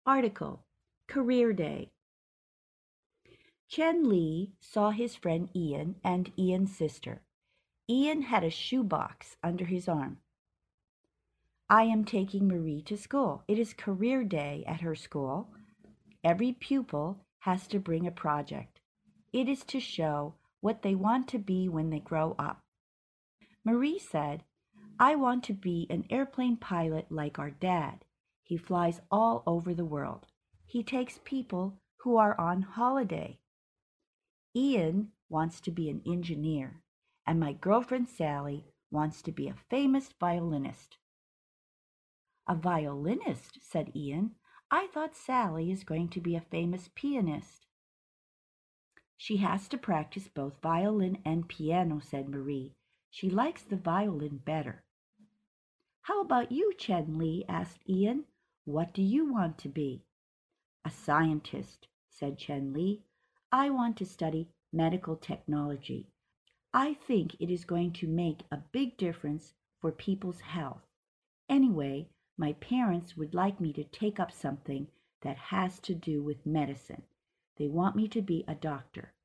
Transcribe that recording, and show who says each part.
Speaker 1: Article, Career Day. Chen Li saw his friend Ian and Ian's sister. Ian had a shoebox under his arm. I am taking Marie to school. It is career day at her school. Every pupil has to bring a project. It is to show what they want to be when they grow up. Marie said, I want to be an airplane pilot like our dad. He flies all over the world. He takes people who are on holiday. Ian wants to be an engineer, and my girlfriend Sally wants to be a famous violinist. A violinist, said Ian. I thought Sally is going to be a famous pianist. She has to practice both violin and piano, said Marie. She likes the violin better. How about you, Chen Li? Asked Ian. What do you want to be? A scientist, said Chen Li. I want to study medical technology. I think it is going to make a big difference for people's health. Anyway, my parents would like me to take up something that has to do with medicine. They want me to be a doctor.